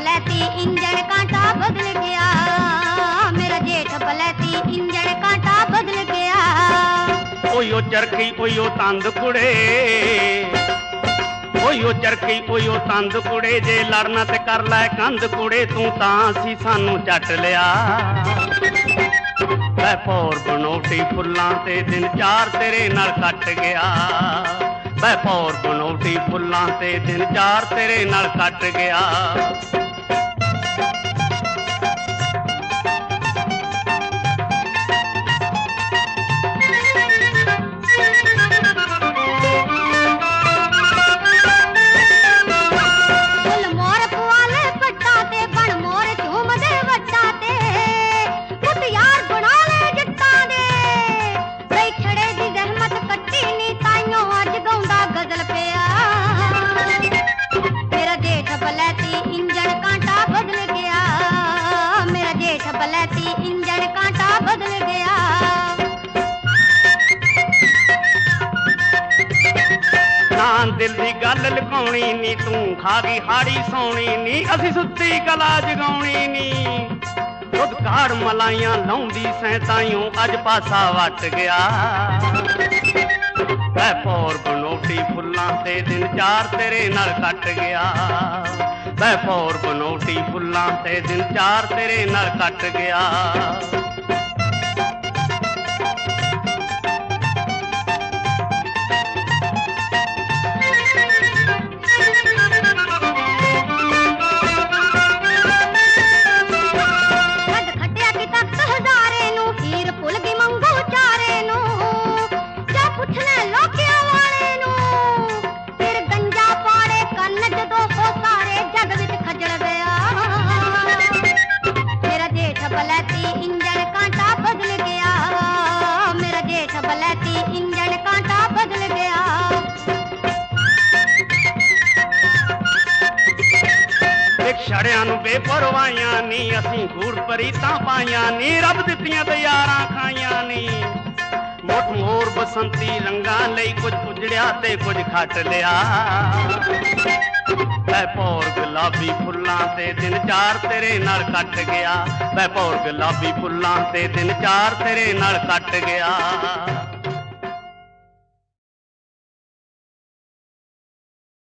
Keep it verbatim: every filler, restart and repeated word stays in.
ਬਲੈਤੀ engine ਕਾਂਟਾ ਬਦਲ ਗਿਆ, ਮੇਰਾ ਜੇਠ ਬਲੈਤੀ ਇੰਜਣ ਕਾਂਟਾ ਬਦਲ ਗਿਆ। ਓਯੋ ਚਰਖੀ ਓਯੋ ਤੰਦ ਕੁੜੇ, ਓਯੋ ਚਰਖੀ ਓਯੋ ਤੰਦ ਕੁੜੇ, ਜੇ ਲੜਨਾ ਤੇ ਕਰ ਲੈ ਕੰਧ ਕੁੜੇ, ਤੂੰ ਤਾਂ ਸੀ ਸਾਨੂੰ ਚੱਟ ਲਿਆ। ਮੈਂ ਭੌਰ ਬਣੋਟੀ ਫੁੱਲਾਂ ਤੇ ਦਿਨ ਚਾਰ ਤੇਰੇ ਨਾਲ ਕੱਟ ਗਿਆ, ਮੈਂ ਭੌਰ ਬਣੋਟੀ ਫੁੱਲਾਂ ਤੇ ਦਿਨ ਚਾਰ ਤੇਰੇ ਨਾਲ ਕੱਟ ਗਿਆ। ਬਲੈਤੀ ਇੰਜਣ ਕਾਂਟਾ ਬਦਲ ਗਿਆ। ਨਾ ਦਿਲ ਦੀ ਗੱਲ ਲੁਕਾਉਣੀ ਨੀ, ਤੂੰ ਖਾ ਗਈ ਹਾੜੀ ਸੌਣੀ ਨੀ, ਅਸੀਂ ਸੁੱਤੀ ਕਲਾ ਜਗਾਉਣੀ ਨੀ। ਦੁੱਧ ਕਾੜ ਮਲਾਈਆਂ ਲਾਉਂਦੀ ਸੈਂ ਤਾਈਓ ਅੱਜ ਪਾਸਾ ਵੱਟ ਗਿਆ। ਮੈਂ ਭੌਰ ਬਣੋਟੀ ਫੁੱਲਾਂ ਤੇ ਦਿਨ ਚਾਰ ਤੇਰੇ ਨਾਲ ਕੱਟ ਗਿਆ, ਮੈਂ ਭੌਰ ਬਣੋਟੀ ਫੁੱਲਾਂ ਤੇ ਦਿਨ ਚਾਰ ਤੇਰੇ ਨਾਲ ਕੱਟ ਗਿਆ। ਬਲੈਤੀ ਇੰਜਣ ਕਾਂਟਾ ਬਦਲ ਗਿਆ, ਮੇਰਾ ਜੇਠ ਬਲੈਤੀ ਇੰਜਣ ਕਾਂਟਾ ਬਦਲ ਗਿਆ। ਇੱਕ ਛੜਿਆਂ ਨੂੰ ਬੇਪਰਵਾਹੀਆਂ ਨੀ, ਅਸੀਂ ਗੂੜ ਪਰੀਤਾਂ ਪਾਈਆਂ ਨੀ, ਰੱਬ ਦਿੱਤੀਆਂ ਤੇ ਯਾਰਾਂ ਖਾਈਆਂ ਨੀ। ਮੋਠ ਮੋਰ ਬਸੰਤੀ ਰੰਗਾਂ ਲਈ ਕੁਝ ਉਜੜਿਆ ਤੇ ਕੁਝ ਖੱਟ ਲਿਆ। ਮੈਂ ਭੌਰ ਗੁਲਾਬੀ ਫੁੱਲਾਂ ਤੇ ਦਿਨ ਚਾਰ ਤੇਰੇ ਨਾਲ ਕੱਟ ਗਿਆ, ਮੈਂ ਭੌਰ ਗੁਲਾਬੀ ਫੁੱਲਾਂ ਤੇ ਦਿਨ ਚਾਰ ਤੇਰੇ ਨਾਲ ਕੱਟ ਗਿਆ।